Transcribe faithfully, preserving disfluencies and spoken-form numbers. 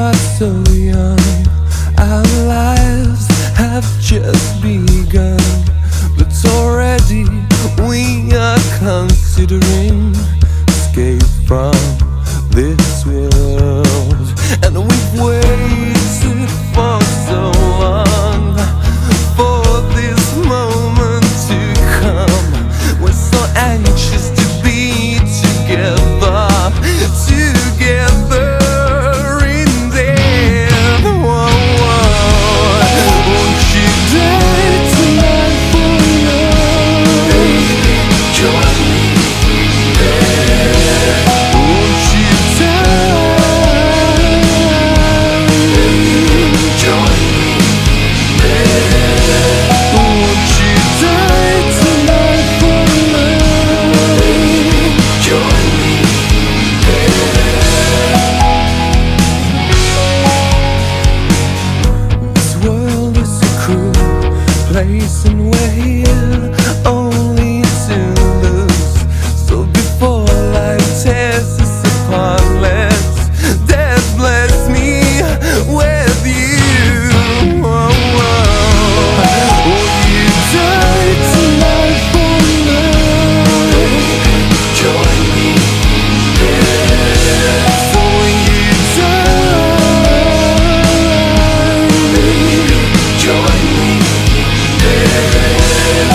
are so young, our lives have just begun, but already we are considering escape from this world. And we've waited for so long for this moment to come. We're so anxious to be together, together in death. Whoa, whoa. Won't you die tonight for love? Baby, join me in death. Won't you die? Baby, join me in death. Won't you die tonight for love? Baby, join me in death. This world is a cruel place and way